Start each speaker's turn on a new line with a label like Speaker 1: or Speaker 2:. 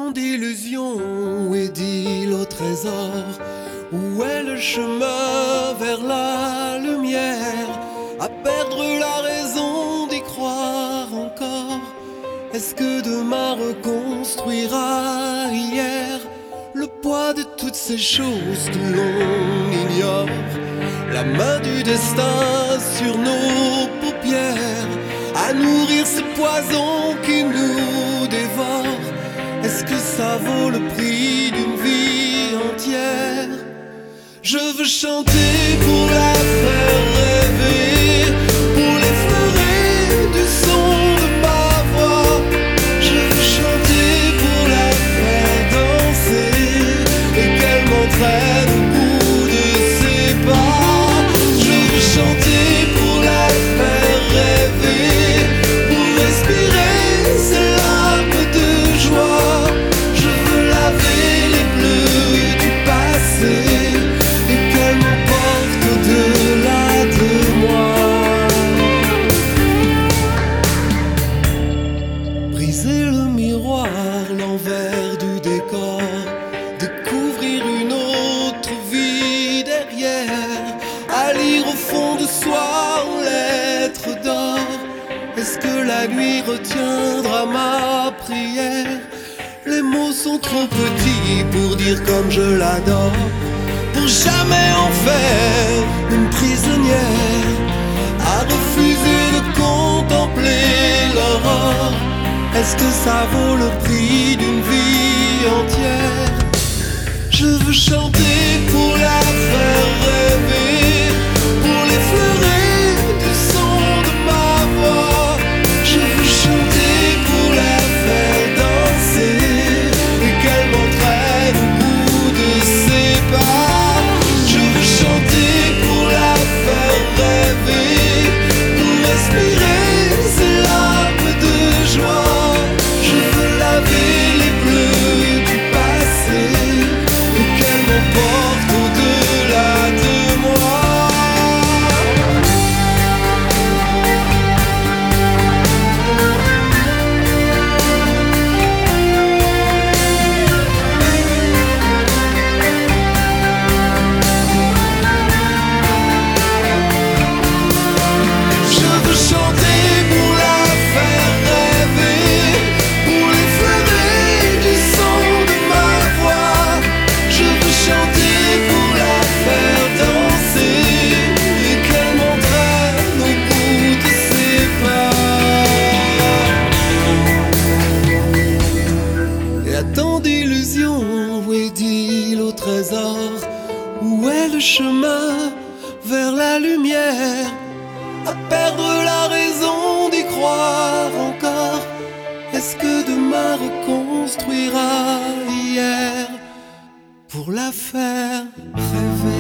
Speaker 1: tant d'illusions, où est dit au trésor? Où est le chemin vers la lumière? À perdre la raison d'y croire encore. Est-ce que demain reconstruira hier? Le poids de toutes ces choses que l'on ignore, la main du destin sur nos paupières, à nourrir ce poison qui nous dévore. Est-ce que ça vaut le prix d'une vie entière? Je veux chanter pour la faire rêver, pour l'effleurer du son de ma voix. Je veux chanter pour la faire danser et qu'elle m'entraîne au bout de ses pas. Je veux chanter pour la faire rêver, pour respirer ses larmes de joie. Je veux laver les bleus du passé et qu'elle m'emporte au-delà de moi. Briser le miroir, l'envers du décor, découvrir une autre vie derrière, à lire au fond de soi en lettres d'or. Est-ce que la nuit retiendra ma prière? Les mots sont trop petits pour dire comme je l'adore, pour jamais en faire une prisonnière, à refuser de contempler l'aurore. Est-ce que ça vaut le prix d'une vie entière? Je veux chanter pour la faire rêver, pour l'effleurer du son de ma voix. Je veux chanter pour la faire danser et qu'elle m'entraîne au bout de ses pas. Je veux chanter pour la faire rêver, pour respirer ses larmes de joie. Je veux laver les bleus du passé et qu'elle m'emporte au-delà de moi. Je veux chanter pour la faire rêver, pour l'effleurer du son de ma voix. Je veux chanter pour la faire danser et qu'elle m'entraîne au bout de ses pas. Et à tant d'illusions, où est dit au trésor? Où est le chemin vers la lumière? À perdre la raison d'y croire encore. Est-ce que demain reconstruira hier pour la faire rêver?